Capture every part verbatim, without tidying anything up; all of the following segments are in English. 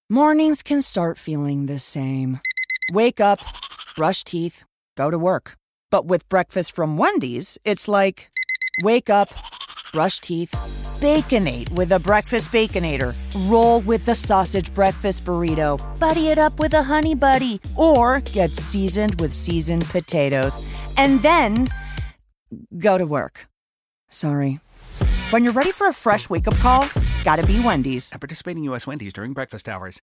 Mornings can start feeling the same. Wake up, brush teeth, go to work. But with breakfast from Wendy's, it's like, wake up, brush teeth, Baconate with a breakfast Baconator. Roll with the sausage breakfast burrito. Buddy it up with a Honey Buddy. Or get seasoned with seasoned potatoes. And then, go to work. Sorry. When you're ready for a fresh wake-up call, gotta be Wendy's. At participating U S Wendy's during breakfast hours.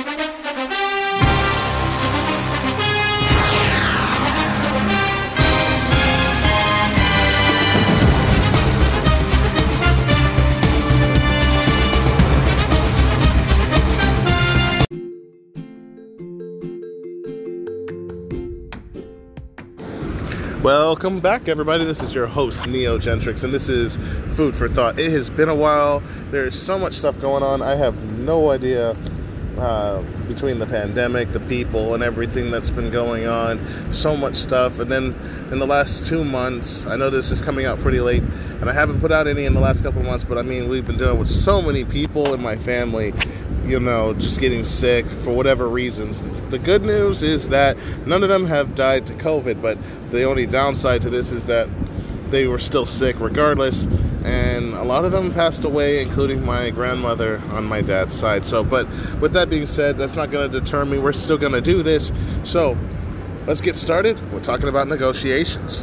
Welcome back, everybody. This is your host, Neo Gentrix, and this is Food for Thought. It has been a while. There's so much stuff going on. I have no idea uh, between the pandemic, the people, and everything that's been going on. So much stuff. And then in the last two months, I know this is coming out pretty late, and I haven't put out any in the last couple of months, but I mean, we've been dealing with so many people in my family, you know, just getting sick for whatever reasons. The good news is that none of them have died to COVID, but the only downside to this is that they were still sick regardless, and a lot of them passed away, including my grandmother on my dad's side. So, but with that being said, that's not going to deter me. We're still going to do this. So, let's get started. We're talking about negotiations.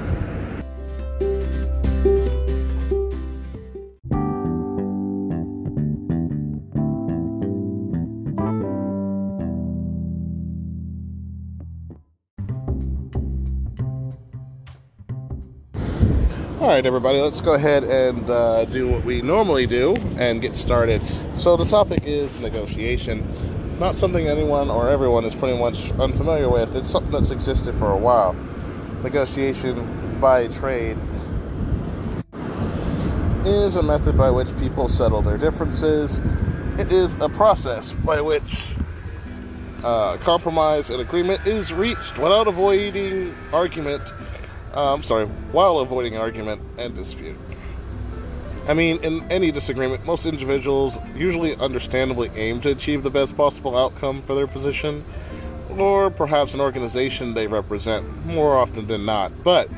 Alright, everybody, let's go ahead and uh, do what we normally do and get started. So the topic is negotiation. Not something anyone or everyone is pretty much unfamiliar with. It's something that's existed for a while. Negotiation by trade is a method by which people settle their differences. It is a process by which uh, compromise and agreement is reached without avoiding argument Uh, I'm sorry, while avoiding argument and dispute. I mean, in any disagreement, most individuals usually understandably aim to achieve the best possible outcome for their position, or perhaps an organization they represent, more often than not. But,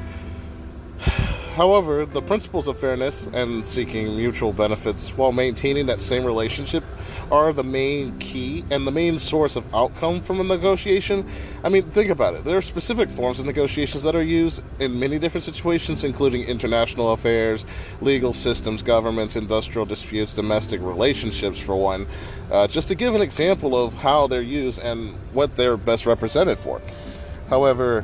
however, the principles of fairness and seeking mutual benefits while maintaining that same relationship are the main key and the main source of outcome from a negotiation. I mean, think about it. There are specific forms of negotiations that are used in many different situations, including international affairs, legal systems, governments, industrial disputes, domestic relationships, for one, uh, just to give an example of how they're used and what they're best represented for. However,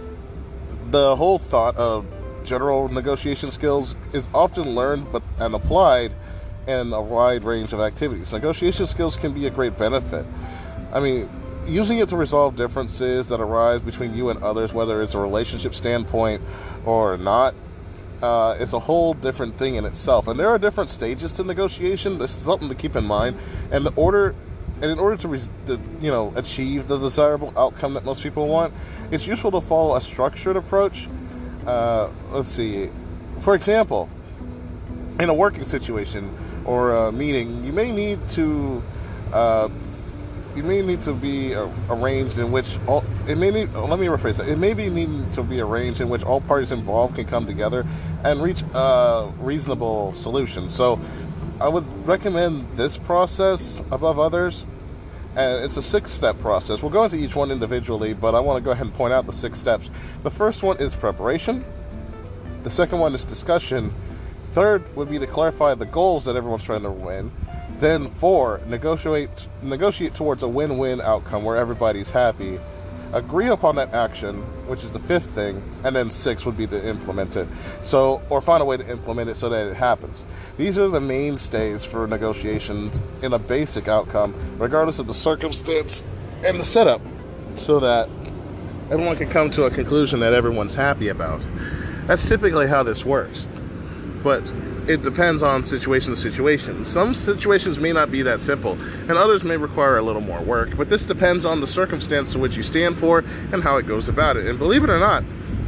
the whole thought of general negotiation skills is often learned but and applied in a wide range of activities. Negotiation skills can be a great benefit. I mean, using it to resolve differences that arise between you and others, whether it's a relationship standpoint or not, uh, is a whole different thing in itself. And there are different stages to negotiation. This is something to keep in mind. And the order, and in order to, res- to, you know, achieve the desirable outcome that most people want, it's useful to follow a structured approach. Uh, let's see. For example, in a working situation or a meeting, you may need to uh, you may need to be uh, arranged in which all it may need. Let me rephrase that. It may be needing to be arranged in which all parties involved can come together and reach a reasonable solution. So, I would recommend this process above others. And it's a six-step process. We'll go into each one individually, but I want to go ahead and point out the six steps. The first one is preparation. The second one is discussion. Third would be to clarify the goals that everyone's trying to win. Then four, negotiate negotiate towards a win-win outcome where everybody's happy. Agree upon that action, which is the fifth thing, and then six would be to implement it. So, or find a way to implement it so that it happens. These are the mainstays for negotiations in a basic outcome, regardless of the circumstance and the setup, so that everyone can come to a conclusion that everyone's happy about. That's typically how this works. But it depends on situation to situation. Some situations may not be that simple, and others may require a little more work, but this depends on the circumstance to which you stand for and how it goes about it. And believe it or not,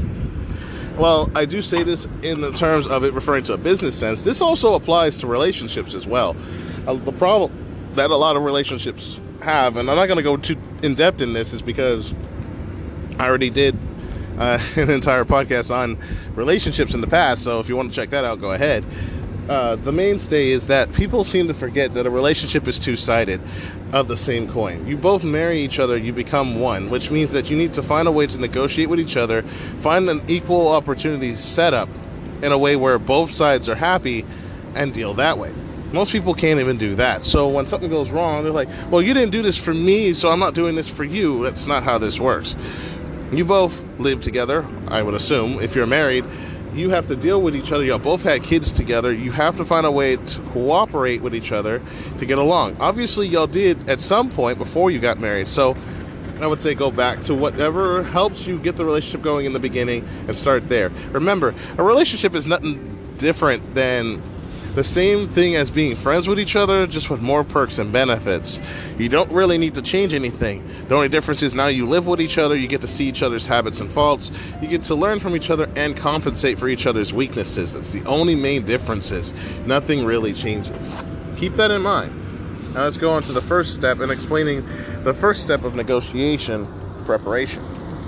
well, I do say this in the terms of it referring to a business sense, this also applies to relationships as well. Uh, the problem that a lot of relationships have, and I'm not going to go too in depth in this, is because I already did uh, an entire podcast on relationships in the past. So if you want to check that out, go ahead. Uh, the mainstay is that people seem to forget that a relationship is two-sided of the same coin. You both marry each other, you become one, which means that you need to find a way to negotiate with each other, find an equal opportunity setup in a way where both sides are happy, and deal that way. Most people can't even do that. So when something goes wrong, they're like, well, you didn't do this for me, so I'm not doing this for you. That's not how this works. You both live together, I would assume. If you're married, you have to deal with each other. Y'all both had kids together. You have to find a way to cooperate with each other to get along. Obviously, y'all did at some point before you got married. So I would say go back to whatever helps you get the relationship going in the beginning and start there. Remember, a relationship is nothing different than the same thing as being friends with each other, just with more perks and benefits. You don't really need to change anything. The only difference is now you live with each other, you get to see each other's habits and faults, you get to learn from each other and compensate for each other's weaknesses. That's the only main differences. Nothing really changes. Keep that in mind. Now let's go on to the first step and explaining the first step of negotiation, preparation.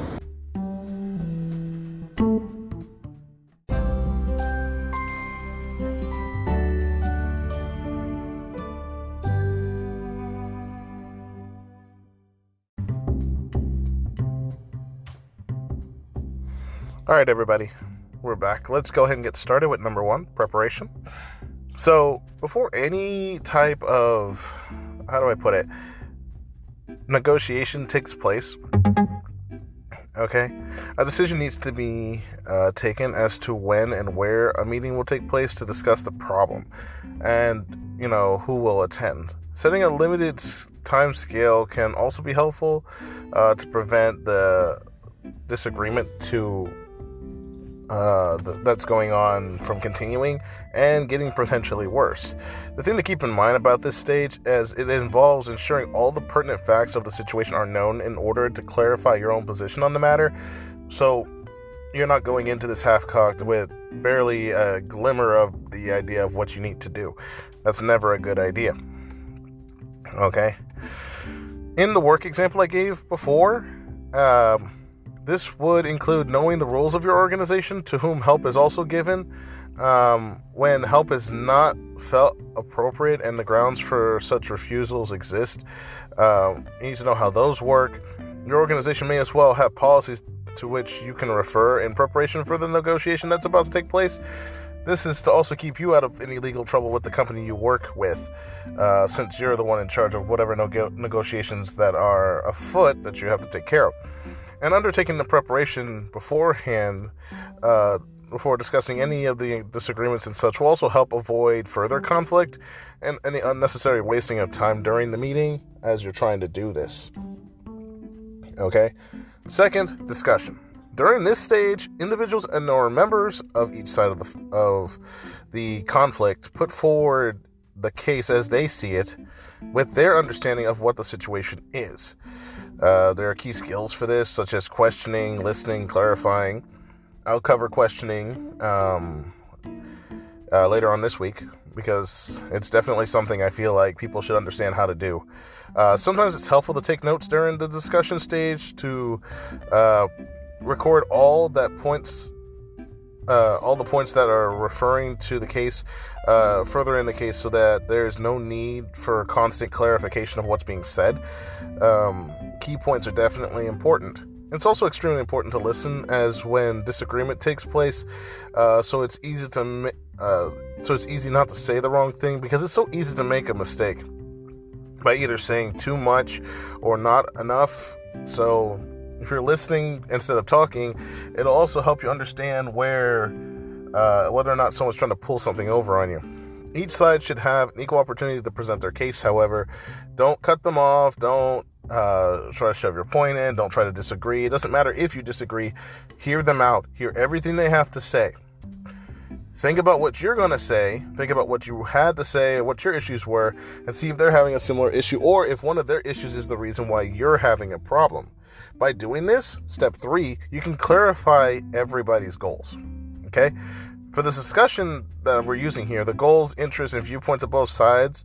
All right, everybody, we're back. Let's go ahead and get started with number one, preparation. So before any type of, how do I put it, negotiation takes place, okay, a decision needs to be uh, taken as to when and where a meeting will take place to discuss the problem and, you know, who will attend. Setting a limited time scale can also be helpful uh, to prevent the disagreement to Uh, th- that's going on from continuing and getting potentially worse. The thing to keep in mind about this stage is it involves ensuring all the pertinent facts of the situation are known in order to clarify your own position on the matter, so you're not going into this half-cocked with barely a glimmer of the idea of what you need to do. That's never a good idea. Okay? In the work example I gave before, um... this would include knowing the rules of your organization, to whom help is also given. Um, when help is not felt appropriate and the grounds for such refusals exist, um, you need to know how those work. Your organization may as well have policies to which you can refer in preparation for the negotiation that's about to take place. This is to also keep you out of any legal trouble with the company you work with, uh, since you're the one in charge of whatever no- negotiations that are afoot that you have to take care of. And undertaking the preparation beforehand, uh, before discussing any of the disagreements and such, will also help avoid further conflict and any unnecessary wasting of time during the meeting as you're trying to do this. Okay? Second, discussion. During this stage, individuals and or members of each side of the of the conflict put forward the case as they see it, with their understanding of what the situation is. Uh, there are key skills for this, such as questioning, listening, clarifying. I'll cover questioning um, uh, later on this week, because it's definitely something I feel like people should understand how to do. Uh, sometimes it's helpful to take notes during the discussion stage to uh, record all that points, uh, all the points that are referring to the case uh, further in the case, so that there's no need for constant clarification of what's being said. Um, key points are definitely important. It's also extremely important to listen, as when disagreement takes place, uh, so it's easy to uh, so it's easy not to say the wrong thing, because it's so easy to make a mistake by either saying too much or not enough. So if you're listening instead of talking, it'll also help you understand where uh, whether or not someone's trying to pull something over on you. Each side should have an equal opportunity to present their case. However, don't cut them off. Don't uh, try to shove your point in. Don't try to disagree. It doesn't matter if you disagree. Hear them out. Hear everything they have to say. Think about what you're going to say. Think about what you had to say, what your issues were, and see if they're having a similar issue, or if one of their issues is the reason why you're having a problem. By doing this, step three, you can clarify everybody's goals. Okay? For this discussion that we're using here, the goals, interests, and viewpoints of both sides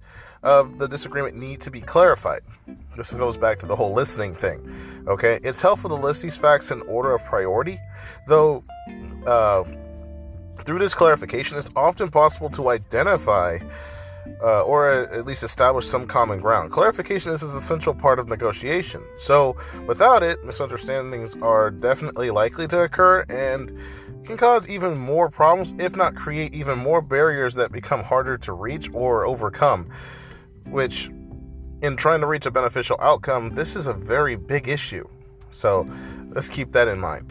of the disagreement need to be clarified. This goes back to the whole listening thing, okay? It's helpful to list these facts in order of priority, though uh, through this clarification, it's often possible to identify uh, or at least establish some common ground. Clarification is an essential part of negotiation, so without it, misunderstandings are definitely likely to occur and can cause even more problems, if not create even more barriers that become harder to reach or overcome, which, in trying to reach a beneficial outcome, this is a very big issue. So let's keep that in mind.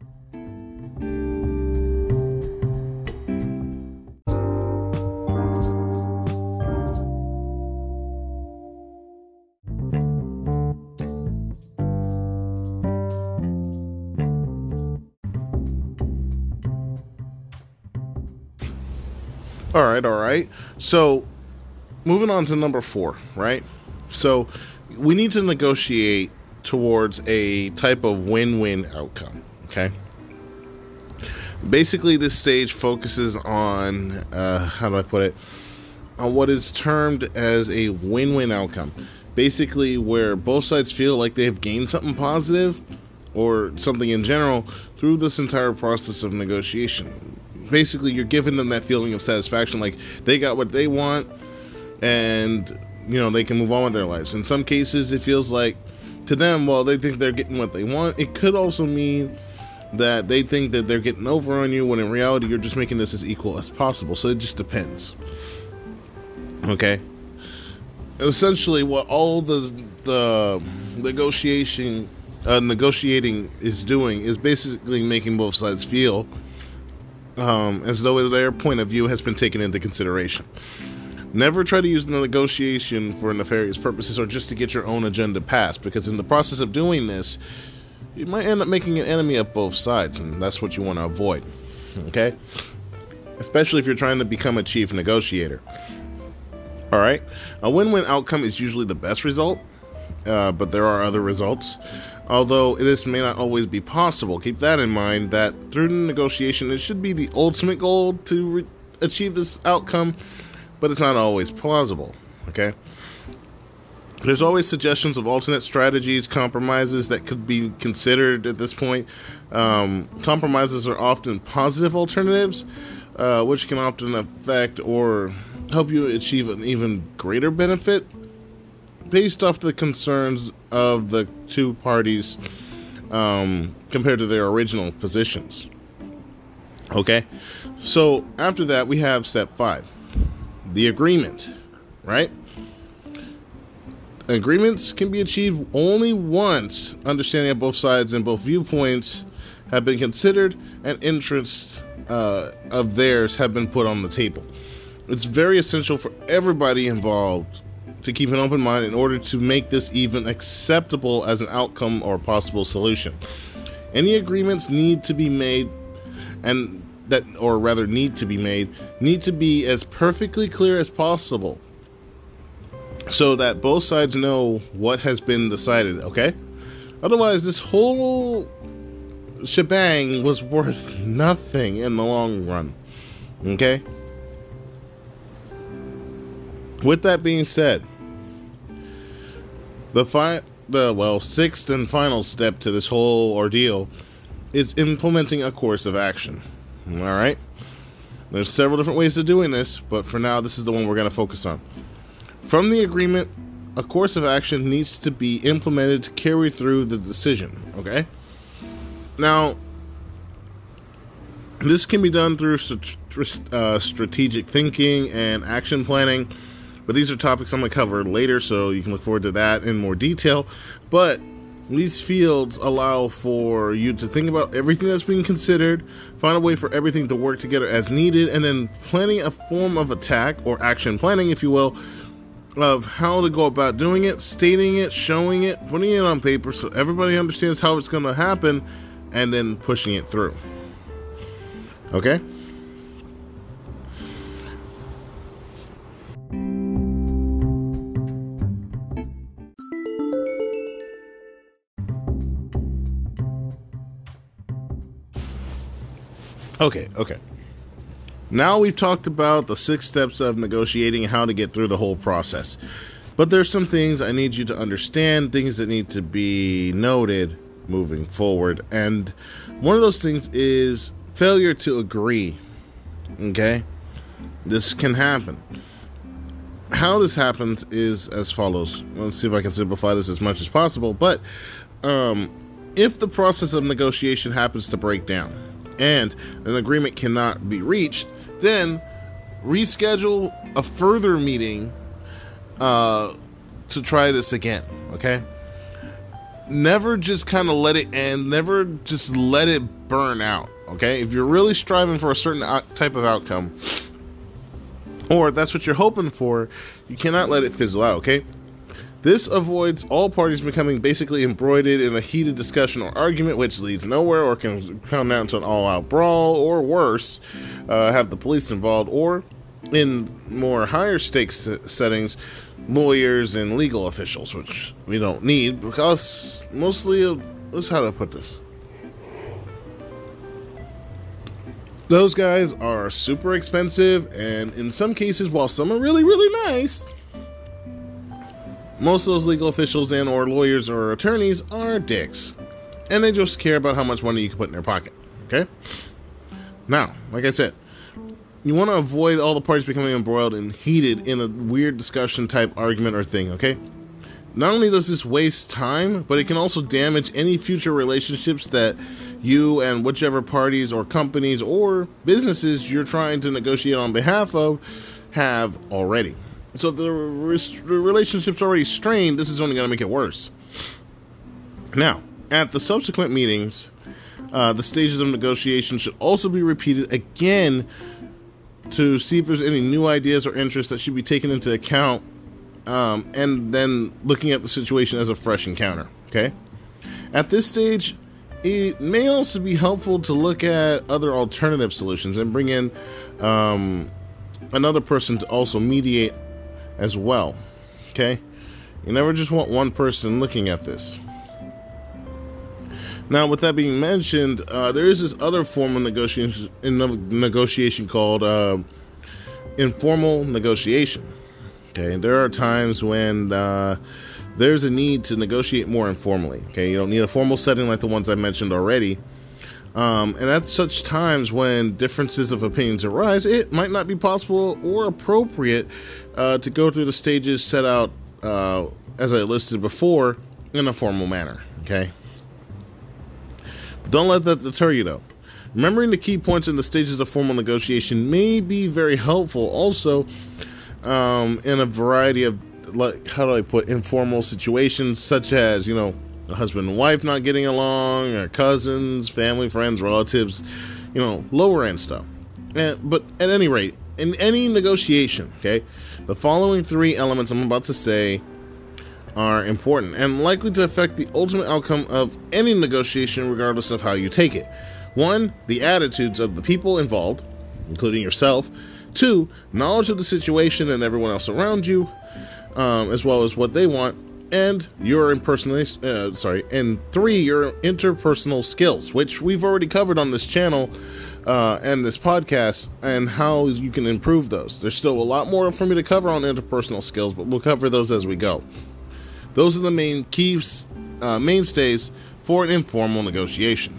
All right, all right. So, moving on to number four, right? So, we need to negotiate towards a type of win-win outcome, okay? Basically, this stage focuses on, uh, how do I put it? On what is termed as a win-win outcome. Basically, where both sides feel like they've gained something positive or something in general through this entire process of negotiation. Basically, you're giving them that feeling of satisfaction, like they got what they want and, you know, they can move on with their lives. In some cases, it feels like to them, well, they think they're getting what they want. It could also mean that they think that they're getting over on you, when in reality, you're just making this as equal as possible. So it just depends. Okay? Essentially, what all the the negotiation, uh, negotiating is doing is basically making both sides feel Um, as though their point of view has been taken into consideration. Never try to use the negotiation for nefarious purposes or just to get your own agenda passed, because in the process of doing this, you might end up making an enemy of both sides, and that's what you want to avoid. Okay? Especially if you're trying to become a chief negotiator. Alright? A win-win outcome is usually the best result, uh, but there are other results. Although this may not always be possible, keep that in mind, that through the negotiation, it should be the ultimate goal to re- achieve this outcome, but it's not always plausible, okay? There's always suggestions of alternate strategies, compromises that could be considered at this point. Um, compromises are often positive alternatives, uh, which can often affect or help you achieve an even greater benefit, based off the concerns of the two parties um, compared to their original positions. Okay? So, after that, we have step five. The agreement. Right? Agreements can be achieved only once understanding of both sides and both viewpoints have been considered and interests uh, of theirs have been put on the table. It's very essential for everybody involved to keep an open mind in order to make this even acceptable as an outcome or possible solution. Any agreements need to be made, and that, or rather need to be made, need to be as perfectly clear as possible so that both sides know what has been decided, okay? Otherwise, this whole shebang was worth nothing in the long run, okay? With that being said, The fi- the well sixth and final step to this whole ordeal is implementing a course of action. All right? There's several different ways of doing this, but for now, this is the one we're going to focus on. From the agreement, a course of action needs to be implemented to carry through the decision. Okay? Now, this can be done through st- uh, strategic thinking and action planning. But these are topics I'm going to cover later, so you can look forward to that in more detail. But these fields allow for you to think about everything that's being considered, find a way for everything to work together as needed, and then planning a form of attack, or action planning, if you will, of how to go about doing it, stating it, showing it, putting it on paper so everybody understands how it's going to happen, and then pushing it through. Okay? Okay, okay. Now we've talked about the six steps of negotiating and how to get through the whole process. But there's some things I need you to understand, things that need to be noted moving forward. And one of those things is failure to agree. Okay? This can happen. How this happens is as follows. Let's see if I can simplify this as much as possible. But um, if the process of negotiation happens to break down and an agreement cannot be reached, then reschedule a further meeting uh, to try this again, okay? Never just kind of let it end. Never just let it burn out, okay? If you're really striving for a certain out- type of outcome, or that's what you're hoping for, you cannot let it fizzle out, okay? This avoids all parties becoming basically embroidered in a heated discussion or argument which leads nowhere or can come down to an all-out brawl, or worse, uh, have the police involved, or in more higher stakes settings, lawyers and legal officials, which we don't need because mostly, of, let's how to put this. Those guys are super expensive, and in some cases, while some are really, really nice, most of those legal officials and or lawyers or attorneys are dicks. And they just care about how much money you can put in their pocket. Okay? Now, like I said, you want to avoid all the parties becoming embroiled and heated in a weird discussion type argument or thing, okay? Not only does this waste time, but it can also damage any future relationships that you and whichever parties or companies or businesses you're trying to negotiate on behalf of have already. So if the, re- the relationship's already strained, this is only going to make it worse. Now, at the subsequent meetings, uh, the stages of negotiation should also be repeated again to see if there's any new ideas or interests that should be taken into account, um, and then looking at the situation as a fresh encounter, okay? At this stage, it may also be helpful to look at other alternative solutions and bring in um, another person to also mediate as well, okay? You never just want one person looking at this. Now, with that being mentioned, uh, there is this other form of negotiation, negotiation called uh, informal negotiation. Okay, there are times when uh, there's a need to negotiate more informally. Okay, you don't need a formal setting like the ones I mentioned already. Um, and at such times when differences of opinions arise, it might not be possible or appropriate uh, to go through the stages set out, uh, as I listed before, in a formal manner. Okay. Don't let that deter you, though. Remembering the key points in the stages of formal negotiation may be very helpful also um, in a variety of, like, how do I put, informal situations, such as, you know, a husband and wife not getting along, or cousins, family, friends, relatives, you know, lower end stuff. And, but at any rate, in any negotiation, okay, the following three elements I'm about to say are important and likely to affect the ultimate outcome of any negotiation, regardless of how you take it. One, the attitudes of the people involved, including yourself. Two, knowledge of the situation and everyone else around you, um, as well as what they want, and your impersonal, uh, sorry, and three, your interpersonal skills, which we've already covered on this channel uh, and this podcast, and how you can improve those. There's still a lot more for me to cover on interpersonal skills, but we'll cover those as we go. Those are the main keys, uh, mainstays for an informal negotiation.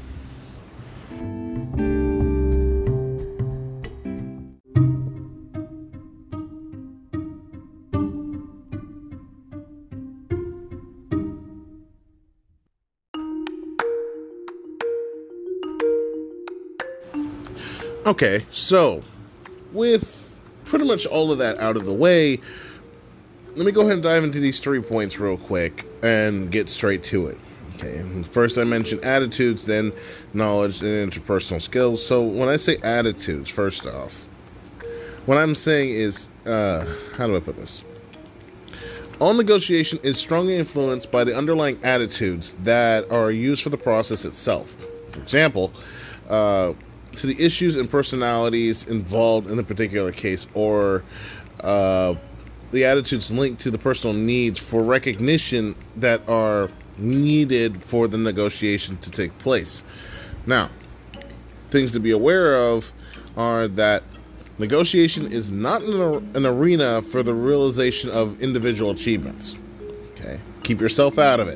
Okay, so with pretty much all of that out of the way, let me go ahead and dive into these three points real quick and get straight to it. Okay, first I mentioned attitudes, then knowledge and interpersonal skills. So when I say attitudes, first off, what I'm saying is, uh, how do I put this? All negotiation is strongly influenced by the underlying attitudes that are used for the process itself. For example, uh, to the issues and personalities involved in a particular case, or uh, the attitudes linked to the personal needs for recognition that are needed for the negotiation to take place. Now, things to be aware of are that negotiation is not an, an arena for the realization of individual achievements. Okay, keep yourself out of it.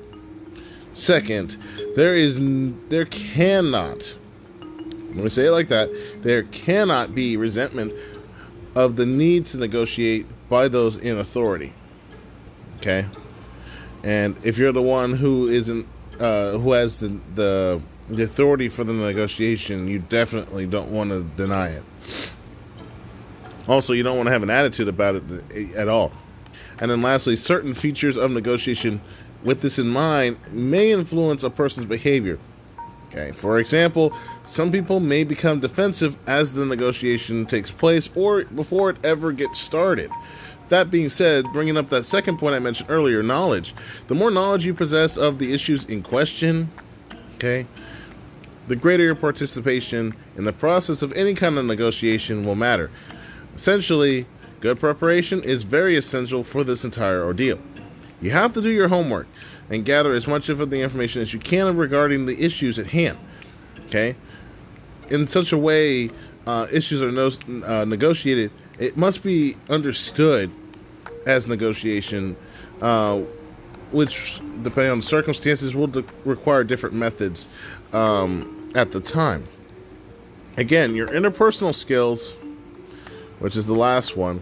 Second, there is there cannot, let me say it like that, there cannot be resentment of the need to negotiate by those in authority. Okay, and if you're the one who isn't, uh, who has the, the the authority for the negotiation, you definitely don't want to deny it. Also, you don't want to have an attitude about it at all. And then lastly, certain features of negotiation with this in mind may influence a person's behavior. Okay, for example, some people may become defensive as the negotiation takes place or before it ever gets started. That being said, bringing up that second point I mentioned earlier, knowledge. The more knowledge you possess of the issues in question, okay, the greater your participation in the process of any kind of negotiation will matter. Essentially, good preparation is very essential for this entire ordeal. You have to do your homework and gather as much of the information as you can regarding the issues at hand. Okay? In such a way, uh, issues are no, uh, negotiated, it must be understood as negotiation, uh, which, depending on the circumstances, will de- require different methods um, at the time. Again, your interpersonal skills, which is the last one,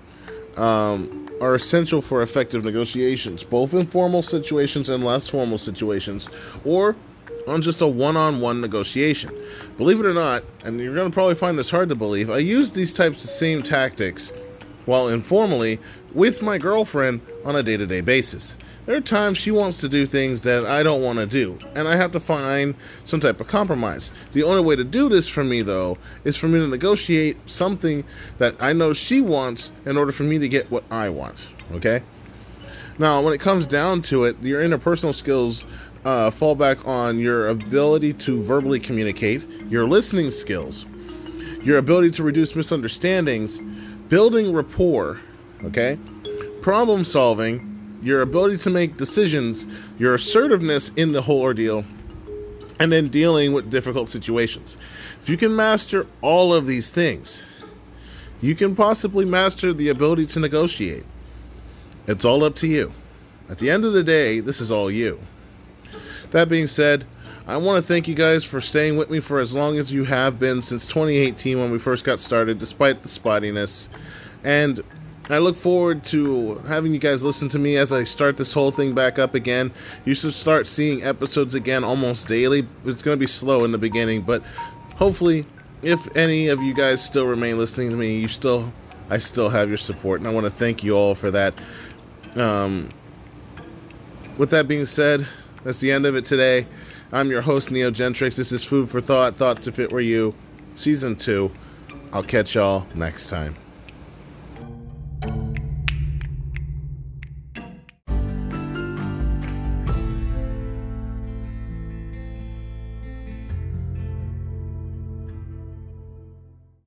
um, are essential for effective negotiations, both in formal situations and less formal situations, or on just a one-on-one negotiation. Believe it or not, and you're going to probably find this hard to believe, I use these types of same tactics while informally with my girlfriend on a day-to-day basis. There are times she wants to do things that I don't want to do, and I have to find some type of compromise. The only way to do this for me, though, is for me to negotiate something that I know she wants in order for me to get what I want, okay? Now, when it comes down to it, your interpersonal skills uh, fall back on your ability to verbally communicate, your listening skills, your ability to reduce misunderstandings, building rapport, okay? Problem solving, your ability to make decisions, your assertiveness in the whole ordeal, and then dealing with difficult situations. If you can master all of these things, you can possibly master the ability to negotiate. It's all up to you. At the end of the day, this is all you. That being said, I want to thank you guys for staying with me for as long as you have been since twenty eighteen when we first got started, despite the spottiness. And I look forward to having you guys listen to me as I start this whole thing back up again. You should start seeing episodes again almost daily. It's going to be slow in the beginning, but hopefully, if any of you guys still remain listening to me, you still, I still have your support, and I want to thank you all for that. Um, with that being said, that's the end of it today. I'm your host, Neogentrix. This is Food for Thought, Thoughts If It Were You, Season two. I'll catch y'all next time.